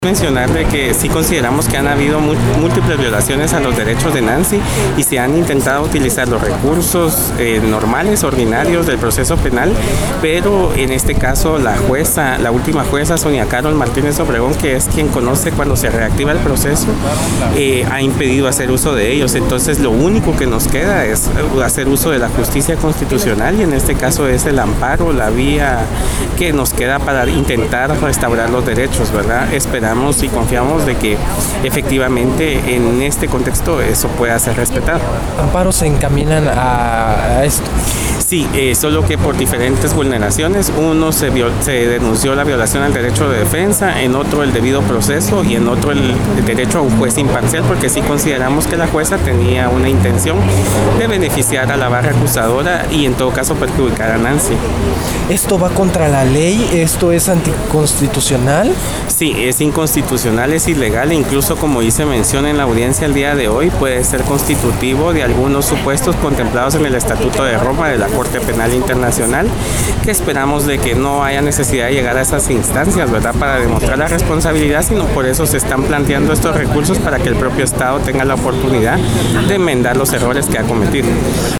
Mencionar de que sí consideramos que han habido múltiples violaciones a los derechos de Nancy y se han intentado utilizar los recursos normales, ordinarios del proceso penal, pero en este caso la última jueza, Sonia Carol Martínez Obregón, que es quien conoce cuando se reactiva el proceso, ha impedido hacer uso de ellos. Entonces lo único que nos queda es hacer uso de la justicia constitucional y en este caso es el amparo, la vía que nos queda para intentar restaurar los derechos, ¿verdad? Esperamos y confiamos de que efectivamente en este contexto eso pueda ser respetado. ¿Amparos se encaminan a esto? Sí, solo que por diferentes vulneraciones, uno se denunció la violación al derecho de defensa, en otro el debido proceso y en otro el derecho a un juez imparcial, porque sí consideramos que la jueza tenía una intención de beneficiar a la barra acusadora y en todo caso perjudicar a Nancy. ¿Esto va contra la ley? ¿Esto es anticonstitucional? Sí, es inconstitucional, es ilegal, incluso como hice mención en la audiencia el día de hoy, puede ser constitutivo de algunos supuestos contemplados en el Estatuto de Roma de la Corte Penal Internacional, que esperamos de que no haya necesidad de llegar a esas instancias, ¿verdad?, para demostrar la responsabilidad, sino por eso se están planteando estos recursos para que el propio Estado tenga la oportunidad de enmendar los errores que ha cometido.